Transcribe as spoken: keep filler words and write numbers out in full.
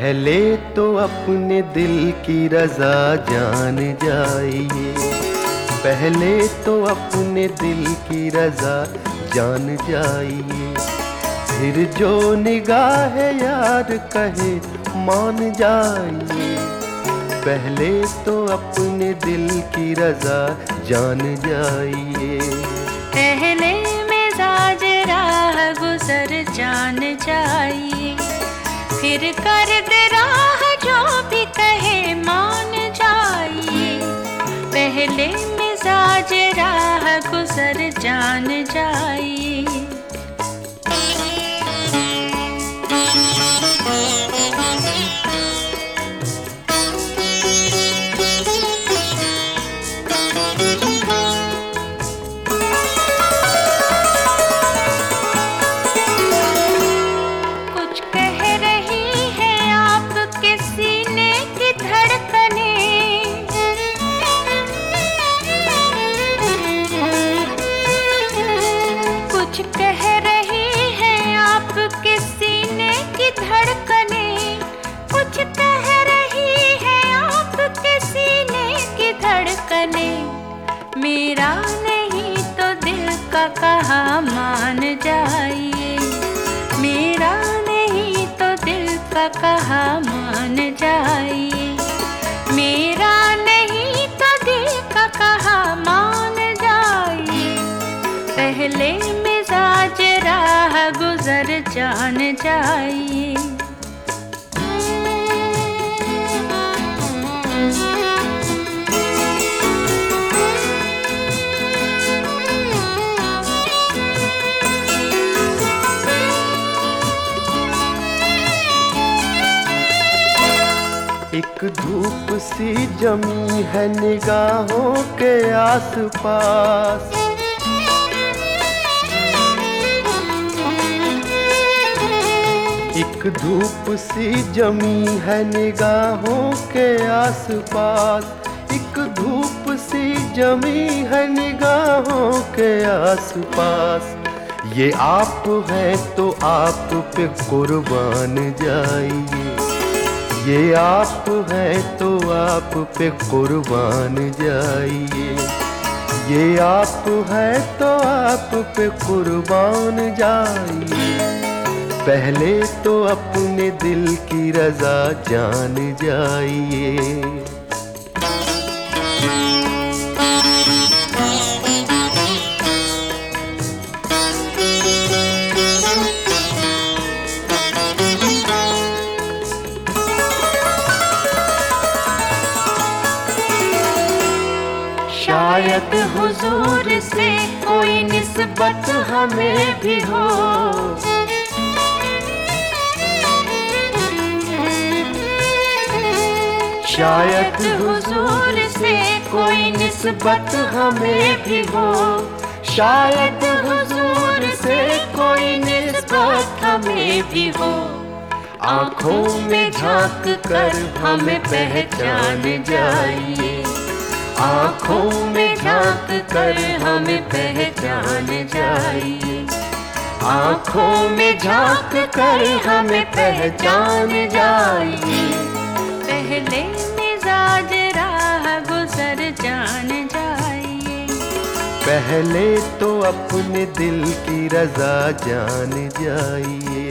पहले तो अपने दिल की रजा जान जाइए, पहले तो अपने दिल की रजा जान जाइए, फिर जो निगाह यार कहे मान जाइए। पहले तो अपने दिल की रजा जान जाइए, पहले मिजाज राह गुजर जान जाइए, फिर कर दे राह जो भी कहे मान जाइए। पहले मिजाज राह गुजर जान जाइए। मेरा नहीं तो दिल का कहा मान जाइए, मेरा नहीं तो दिल का कहा मान जाइए, मेरा नहीं तो दिल का कहा मान जाइए। पहले मिजाज राह गुजर जान जाइए। एक धूप सी जमी है निगाहों के आसपास, एक धूप सी जमी है निगाहों के आसपास, एक धूप सी जमी है निगाहों के आसपास। ये आप हैं तो आप पे कुर्बान जाइए, ये आप हैं तो आप पे कुर्बान जाइए, ये आप हैं तो आप पे कुर्बान जाइए। पहले तो अपने दिल की रजा जान जाइए। शायद हुजूर से कोई निस्बत हमें भी हो, शायद हुजूर से कोई निस्बत हमें भी हो, शायद हुजूर से कोई निस्बत हमें भी हो। आँखों में झांक कर हमें पहचान जाइए, आँखों में झांक कर हमें पहचान जाइए, आँखों में झांक कर हमें पहचान जाइए। पहले मिजाज राह गुजर जान जाइए, पहले तो अपने दिल की रजा जान जाइए।